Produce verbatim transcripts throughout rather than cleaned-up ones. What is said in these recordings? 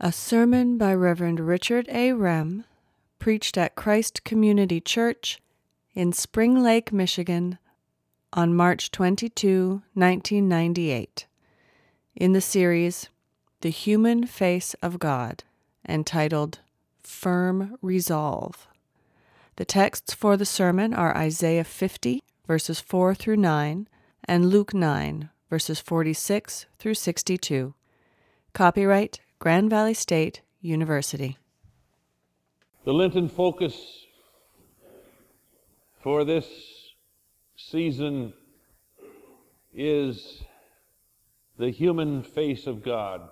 A sermon by Reverend Richard A. Rem, preached at Christ Community Church in Spring Lake, Michigan, on March twenty-second, nineteen ninety-eight, in the series The Human Face of God, entitled Firm Resolve. The texts for the sermon are Isaiah fifty, verses four through nine, and Luke nine, verses forty-six through sixty-two. Copyright Grand Valley State University. The Lenten focus for this season is the human face of God.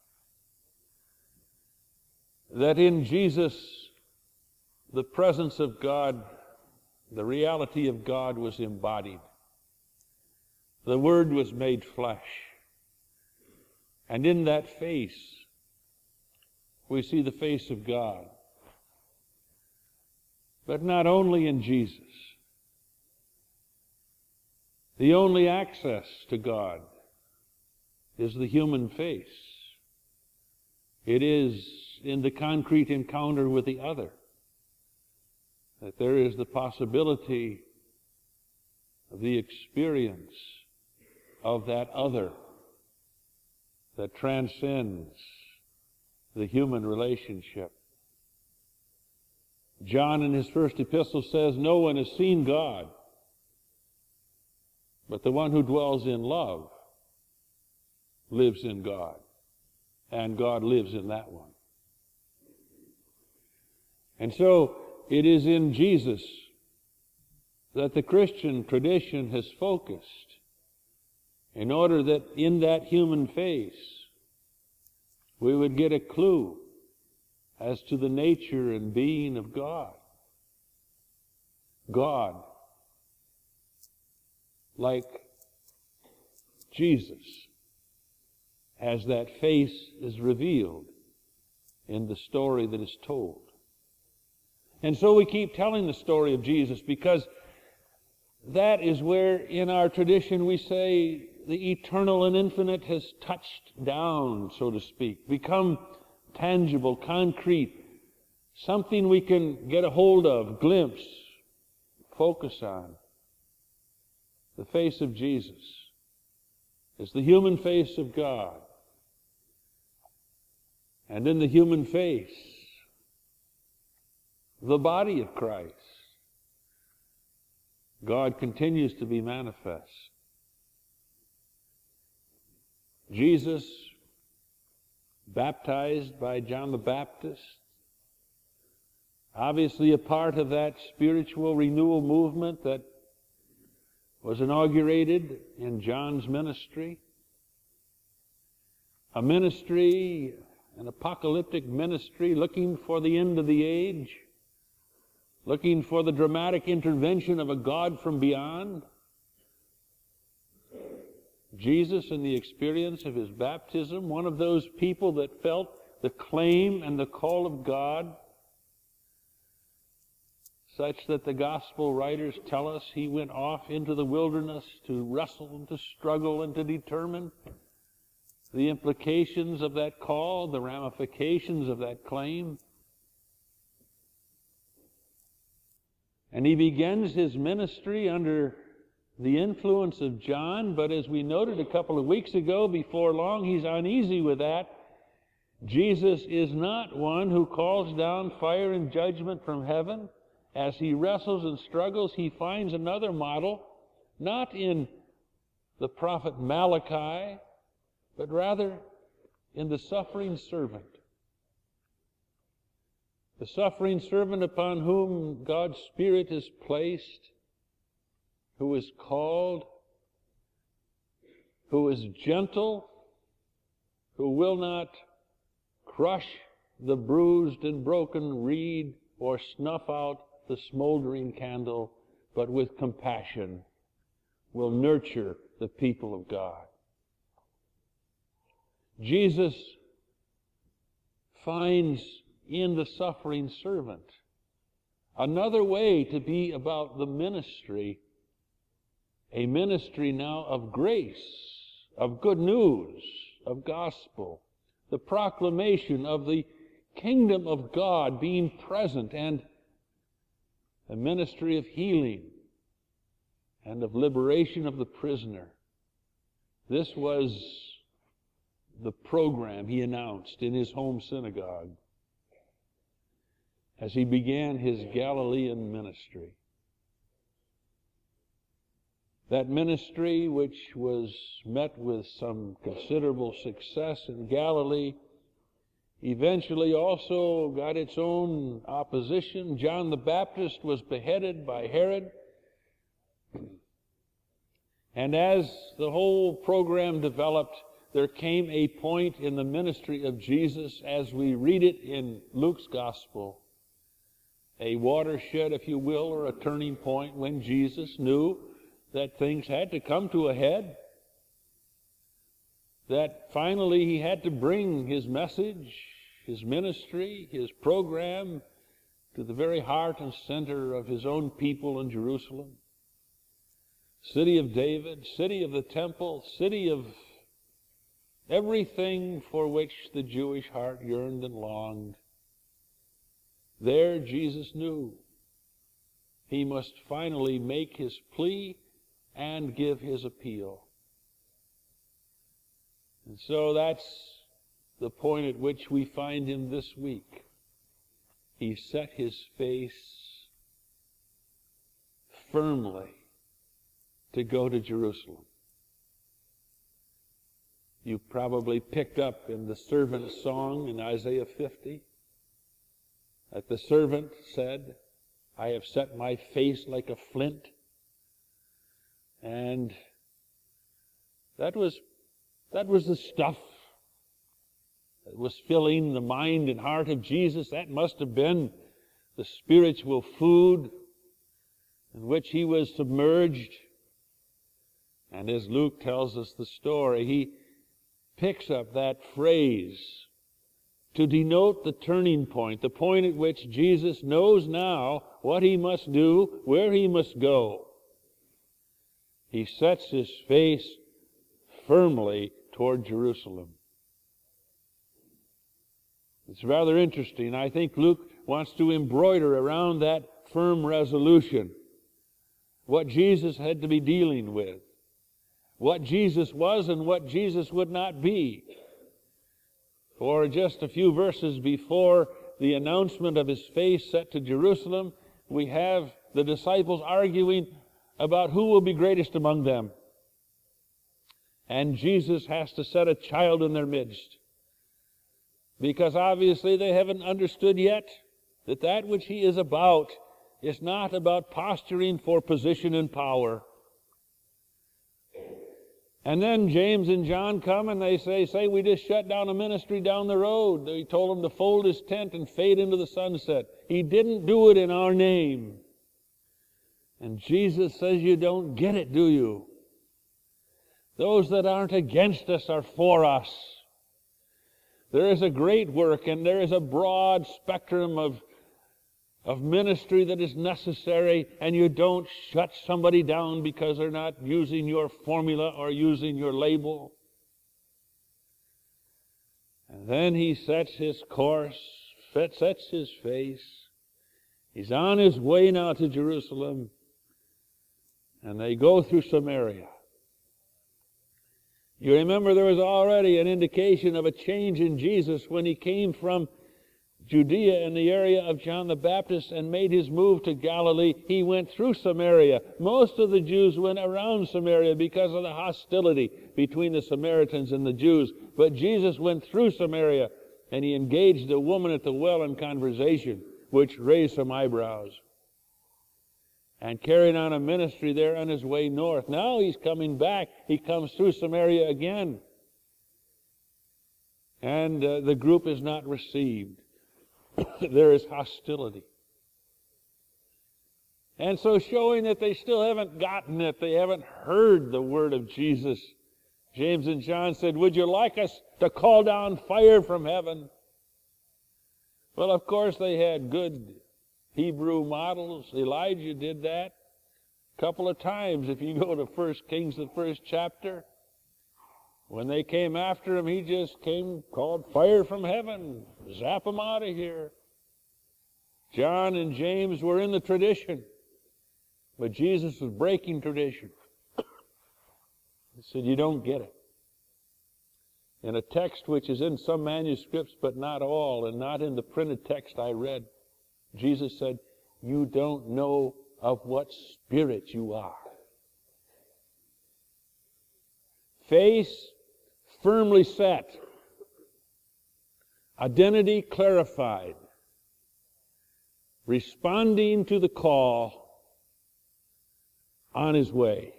That in Jesus, the presence of God, the reality of God was embodied. The Word was made flesh. And in that face, we see the face of God. But not only in Jesus. The only access to God is the human face. It is in the concrete encounter with the other that there is the possibility of the experience of that other that transcends the human relationship. John in his first epistle says, "No one has seen God, but the one who dwells in love lives in God, and God lives in that one." And so it is in Jesus that the Christian tradition has focused, in order that in that human face we would get a clue as to the nature and being of God. God, like Jesus, as that face is revealed in the story that is told. And so we keep telling the story of Jesus, because that is where in our tradition we say the eternal and infinite has touched down, so to speak, become tangible, concrete, something we can get a hold of, glimpse, focus on. The face of Jesus is the human face of God. And in the human face, the body of Christ, God continues to be manifest. Jesus, baptized by John the Baptist, obviously a part of that spiritual renewal movement that was inaugurated in John's ministry. A ministry, an apocalyptic ministry, looking for the end of the age, looking for the dramatic intervention of a God from beyond. Jesus, in the experience of his baptism, one of those people that felt the claim and the call of God, such that the gospel writers tell us he went off into the wilderness to wrestle and to struggle and to determine the implications of that call, the ramifications of that claim. And he begins his ministry under the influence of John, but as we noted a couple of weeks ago, before long he's uneasy with that. Jesus is not one who calls down fire and judgment from heaven. As he wrestles and struggles, he finds another model, not in the prophet Malachi, but rather in the suffering servant. The suffering servant upon whom God's Spirit is placed, who is called, who is gentle, who will not crush the bruised and broken reed or snuff out the smoldering candle, but with compassion will nurture the people of God. Jesus finds in the suffering servant another way to be about the ministry, a ministry now of grace, of good news, of gospel, the proclamation of the kingdom of God being present, and a ministry of healing and of liberation of the prisoner. This was the program he announced in his home synagogue as he began his Galilean ministry. That ministry, which was met with some considerable success in Galilee, eventually also got its own opposition. John the Baptist was beheaded by Herod. And as the whole program developed, there came a point in the ministry of Jesus, as we read it in Luke's Gospel, a watershed, if you will, or a turning point, when Jesus knew that things had to come to a head, that finally he had to bring his message, his ministry, his program to the very heart and center of his own people in Jerusalem. City of David, city of the temple, city of everything for which the Jewish heart yearned and longed. There Jesus knew he must finally make his plea and give his appeal. And so that's the point at which we find him this week. He set his face firmly to go to Jerusalem. You probably picked up in the servant's song in Isaiah fifty that the servant said, I have set my face like a flint. And that was that was the stuff that was filling the mind and heart of Jesus. That must have been the spiritual food in which he was submerged. And as Luke tells us the story, he picks up that phrase to denote the turning point, the point at which Jesus knows now what he must do, where he must go. He sets his face firmly toward Jerusalem. It's rather interesting. I think Luke wants to embroider around that firm resolution what Jesus had to be dealing with, what Jesus was and what Jesus would not be. For just a few verses before the announcement of his face set to Jerusalem, we have the disciples arguing about who will be greatest among them. And Jesus has to set a child in their midst, because obviously they haven't understood yet that that which he is about is not about posturing for position and power. And then James and John come and they say, say we just shut down a ministry down the road. He told him to fold his tent and fade into the sunset. He didn't do it in our name. And Jesus says, you don't get it, do you? Those that aren't against us are for us. There is a great work and there is a broad spectrum of, of ministry that is necessary, and you don't shut somebody down because they're not using your formula or using your label. And then he sets his course, sets his face. He's on his way now to Jerusalem. And they go through Samaria. You remember there was already an indication of a change in Jesus when he came from Judea in the area of John the Baptist and made his move to Galilee. He went through Samaria. Most of the Jews went around Samaria because of the hostility between the Samaritans and the Jews. But Jesus went through Samaria, and he engaged a woman at the well in conversation, which raised some eyebrows, and carried on a ministry there on his way north. Now he's coming back. He comes through Samaria again. And uh, the group is not received. There is hostility. And so, showing that they still haven't gotten it, they haven't heard the word of Jesus, James and John said, would you like us to call down fire from heaven? Well, of course, they had good Hebrew models. Elijah did that a couple of times. If you go to First Kings, the first chapter, When they came after him, he just came, called fire from heaven, zap them out of here. John and James were in the tradition, but Jesus was breaking tradition. He said, you don't get it. In a text which is in some manuscripts, but not all, and not in the printed text I read, Jesus said, you don't know of what spirit you are. Face firmly set. Identity clarified. Responding to the call on his way.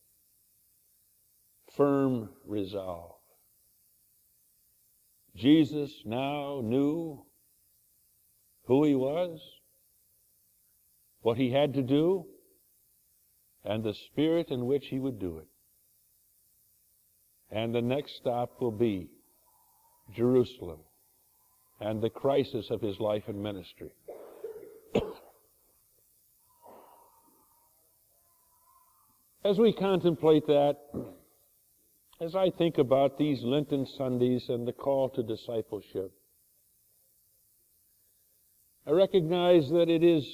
Firm resolve. Jesus now knew who he was, what he had to do, and the spirit in which he would do it. And the next stop will be Jerusalem and the crisis of his life and ministry. As we contemplate that, as I think about these Lenten Sundays and the call to discipleship, I recognize that it is,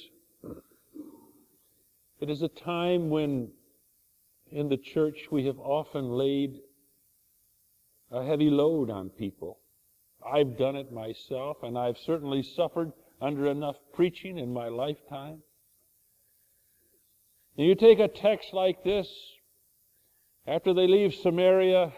it is a time when in the church we have often laid a heavy load on people. I've done it myself, and I've certainly suffered under enough preaching in my lifetime. And you take a text like this, after they leave Samaria,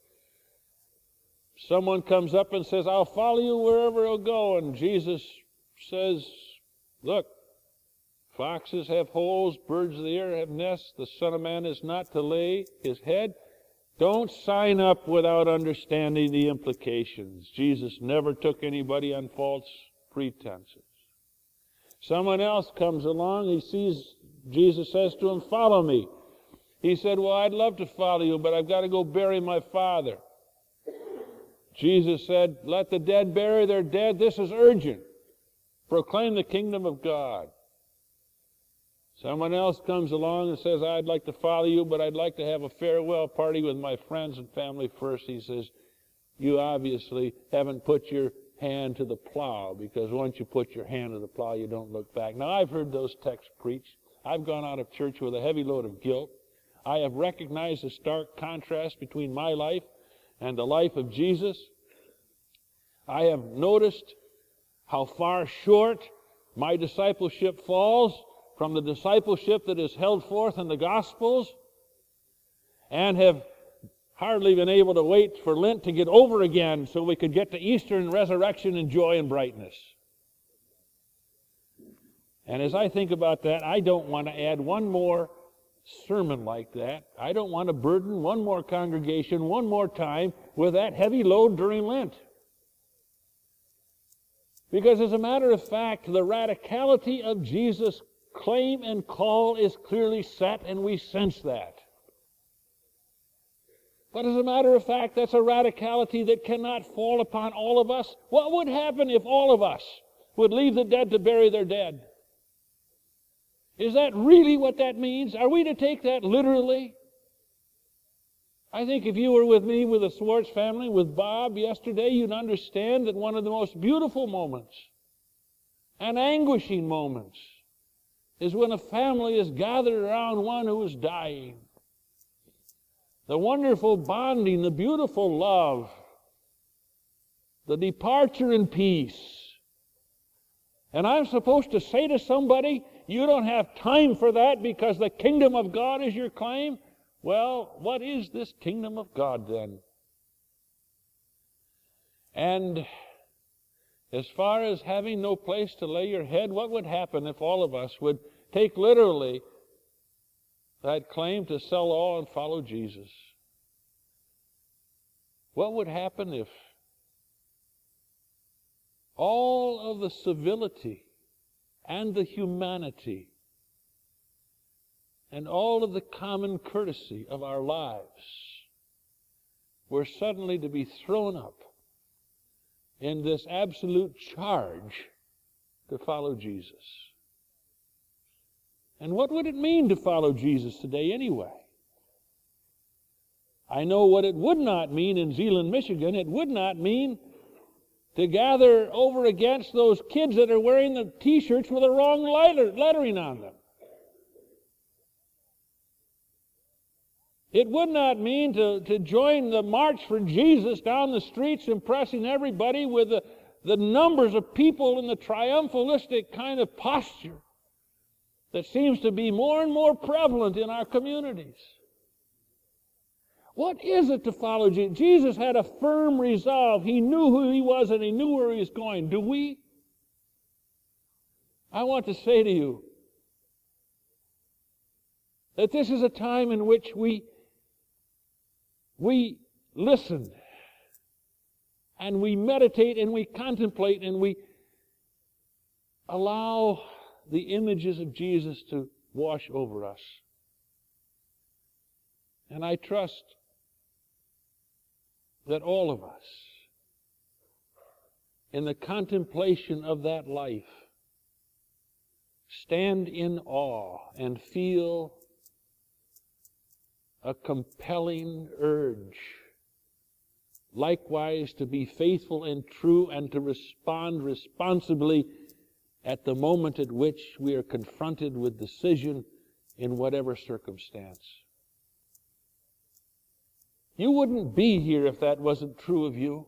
someone comes up and says, I'll follow you wherever you'll go. And Jesus says, look, foxes have holes, birds of the air have nests, the Son of Man is not to lay his head. Don't sign up without understanding the implications. Jesus never took anybody on false pretenses. Someone else comes along, he sees, Jesus says to him, follow me. He said, well, I'd love to follow you, but I've got to go bury my father. Jesus said, let the dead bury their dead. This is urgent. Proclaim the kingdom of God. Someone else comes along and says, I'd like to follow you, but I'd like to have a farewell party with my friends and family first. He says, you obviously haven't put your hand to the plow, because once you put your hand to the plow, you don't look back. Now, I've heard those texts preached. I've gone out of church with a heavy load of guilt. I have recognized the stark contrast between my life and the life of Jesus. I have noticed how far short my discipleship falls from the discipleship that is held forth in the Gospels, and have hardly been able to wait for Lent to get over again so we could get to Easter and resurrection and joy and brightness. And as I think about that, I don't want to add one more sermon like that. I don't want to burden one more congregation one more time with that heavy load during Lent. Because as a matter of fact, the radicality of Jesus' claim and call is clearly set, and we sense that. But as a matter of fact, that's a radicality that cannot fall upon all of us. What would happen if all of us would leave the dead to bury their dead? Is that really what that means? Are we to take that literally? I think if you were with me, with the Swartz family, with Bob yesterday, you'd understand that one of the most beautiful moments and anguishing moments is when a family is gathered around one who is dying. The wonderful bonding, the beautiful love, the departure in peace. And I'm supposed to say to somebody, you don't have time for that because the kingdom of God is your claim? Well, what is this kingdom of God then? And as far as having no place to lay your head, what would happen if all of us would take literally that claim to sell all and follow Jesus? What would happen if all of the civility and the humanity and all of the common courtesy of our lives were suddenly to be thrown up in this absolute charge to follow Jesus? And what would it mean to follow Jesus today anyway? I know what it would not mean in Zeeland, Michigan. It would not mean to gather over against those kids that are wearing the T-shirts with the wrong letter, lettering on them. It would not mean to, to join the March for Jesus down the streets, impressing everybody with the, the numbers of people in the triumphalistic kind of posture that seems to be more and more prevalent in our communities. What is it to follow Jesus? Jesus had a firm resolve. He knew who he was and he knew where he was going. Do we? I want to say to you that this is a time in which we, we listen and we meditate and we contemplate and we allow the images of Jesus to wash over us. And I trust that all of us, in the contemplation of that life, stand in awe and feel a compelling urge, likewise to be faithful and true and to respond responsibly at the moment at which we are confronted with decision in whatever circumstance. You wouldn't be here if that wasn't true of you.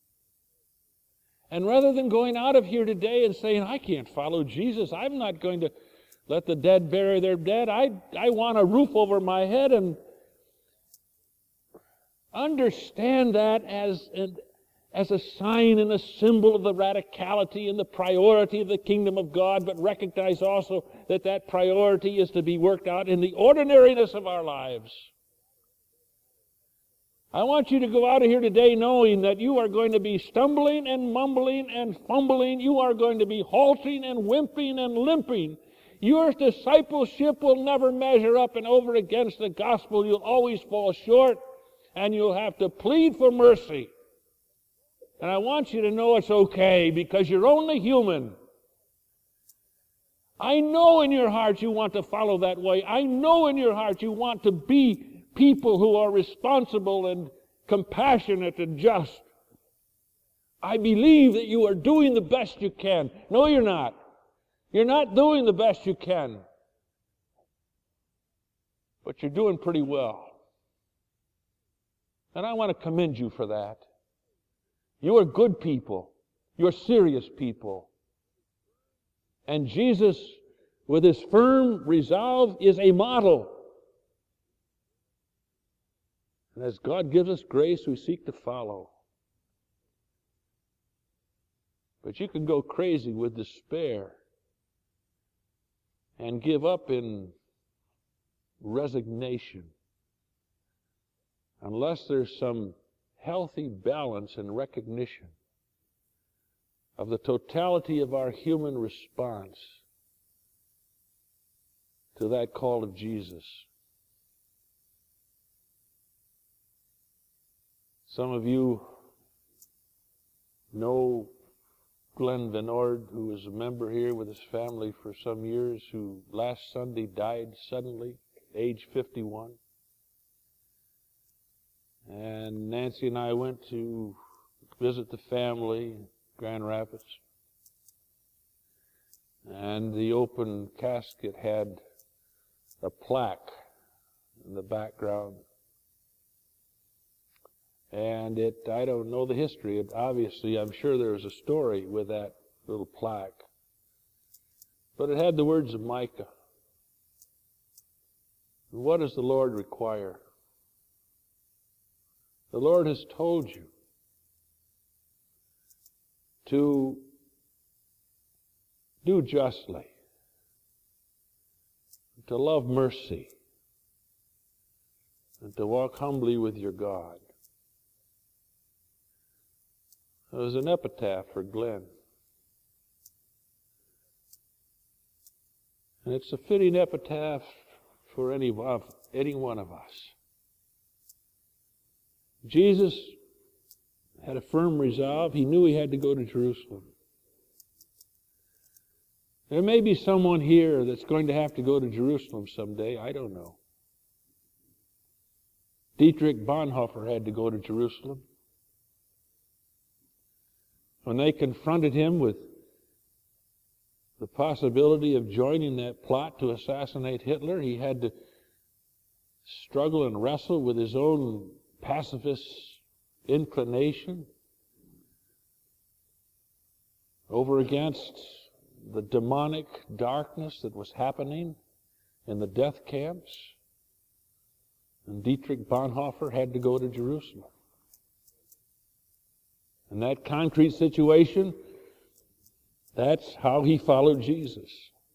And rather than going out of here today and saying, I can't follow Jesus, I'm not going to let the dead bury their dead, I, I want a roof over my head, and understand that as an, as a sign and a symbol of the radicality and the priority of the kingdom of God, but recognize also that that priority is to be worked out in the ordinariness of our lives. I want you to go out of here today knowing that you are going to be stumbling and mumbling and fumbling. You are going to be halting and wimping and limping. Your discipleship will never measure up and over against the gospel. You'll always fall short, and you'll have to plead for mercy. And I want you to know it's okay, because you're only human. I know in your heart you want to follow that way. I know in your heart you want to be people who are responsible and compassionate and just. I believe that you are doing the best you can. No, you're not. You're not doing the best you can. But you're doing pretty well. And I want to commend you for that. You are good people. You're serious people. And Jesus, with his firm resolve, is a model. And as God gives us grace, we seek to follow. But you can go crazy with despair and give up in resignation unless there's some healthy balance and recognition of the totality of our human response to that call of Jesus. Some of you know Glenn Venord, who was a member here with his family for some years, who last Sunday died suddenly, age fifty-one. And Nancy and I went to visit the family in Grand Rapids. And the open casket had a plaque in the background. And it, I don't know the history. It, obviously, I'm sure there's a story with that little plaque. But it had the words of Micah. What does the Lord require? The Lord has told you to do justly, to love mercy, and to walk humbly with your God. It was an epitaph for Glenn. And it's a fitting epitaph for any of, any one of us. Jesus had a firm resolve. He knew he had to go to Jerusalem. There may be someone here that's going to have to go to Jerusalem someday. I don't know. Dietrich Bonhoeffer had to go to Jerusalem. When they confronted him with the possibility of joining that plot to assassinate Hitler, he had to struggle and wrestle with his own pacifist inclination over against the demonic darkness that was happening in the death camps. And Dietrich Bonhoeffer had to go to Jerusalem. In that concrete situation, that's how he followed Jesus.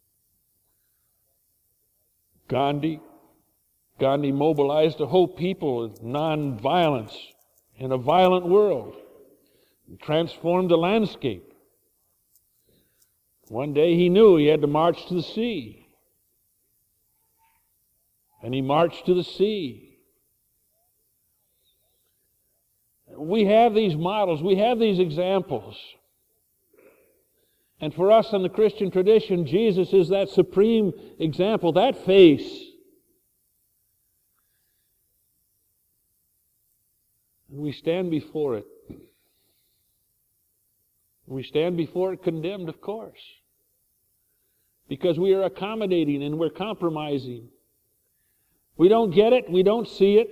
Gandhi, Gandhi mobilized a whole people of nonviolence in a violent world and transformed the landscape. One day he knew he had to march to the sea. And he marched to the sea. We have these models, we have these examples. And for us in the Christian tradition, Jesus is that supreme example, that face. And we stand before it. We stand before it condemned, of course. Because we are accommodating and we're compromising. We don't get it, we don't see it.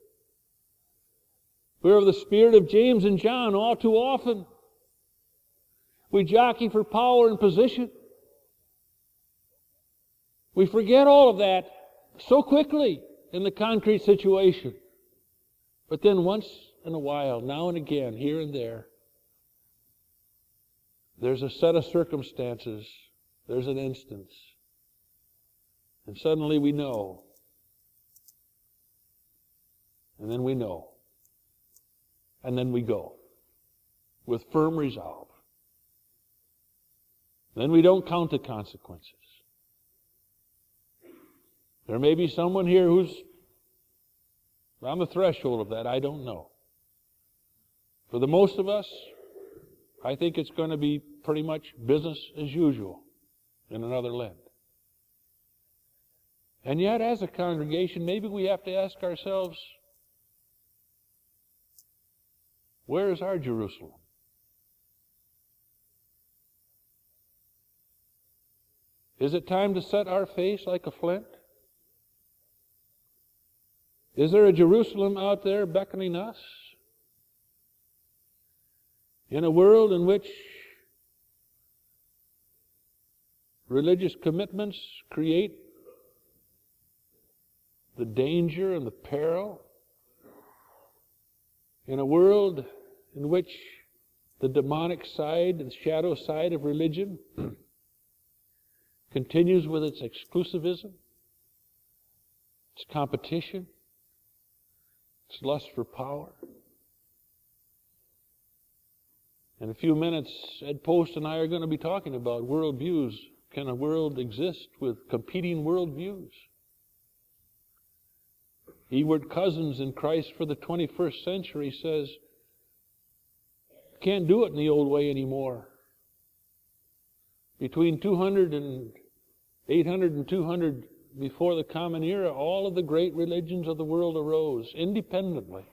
We're of the spirit of James and John all too often. We jockey for power and position. We forget all of that so quickly in the concrete situation. But then once in a while, now and again, here and there, there's a set of circumstances, there's an instance, and suddenly we know. And then we know. And then we go with firm resolve. Then we don't count the consequences. There may be someone here who's on the threshold of that. I don't know. For the most of us, I think it's going to be pretty much business as usual in another Lent. And yet, as a congregation, maybe we have to ask ourselves, where is our Jerusalem? Is it time to set our face like a flint? Is there a Jerusalem out there beckoning us? In a world in which religious commitments create the danger and the peril, in a world in which the demonic side, the shadow side of religion continues with its exclusivism, its competition, its lust for power. In a few minutes, Ed Post and I are going to be talking about worldviews. Can a world exist with competing worldviews? Ewart Cousins in Christ for the twenty-first century says, can't do it in the old way anymore. Between two hundred and eight hundred and two hundred before the Common Era, all of the great religions of the world arose independently.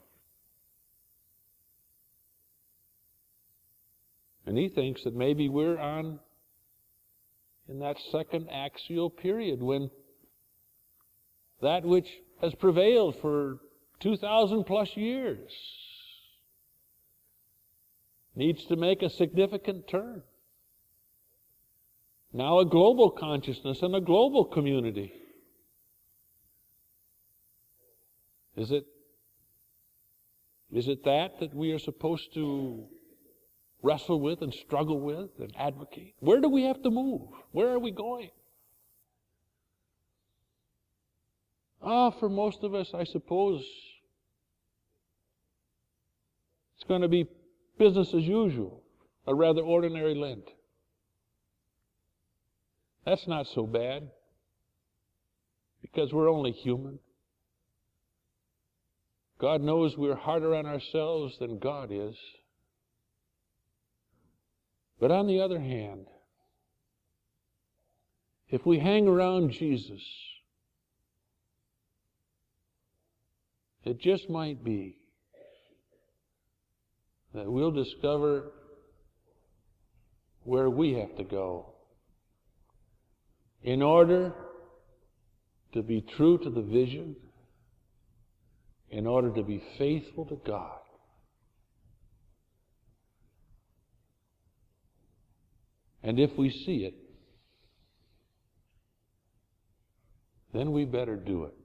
And he thinks that maybe we're on in that second axial period when that which has prevailed for two thousand plus years needs to make a significant turn. Now a global consciousness and a global community. Is it, is it that that we are supposed to wrestle with and struggle with and advocate? Where do we have to move? Where are we going? Ah, for most of us, I suppose, it's going to be business as usual, a rather ordinary Lent. That's not so bad, because we're only human. God knows we're harder on ourselves than God is. But on the other hand, if we hang around Jesus, it just might be that we'll discover where we have to go in order to be true to the vision, in order to be faithful to God. And if we see it, then we better do it.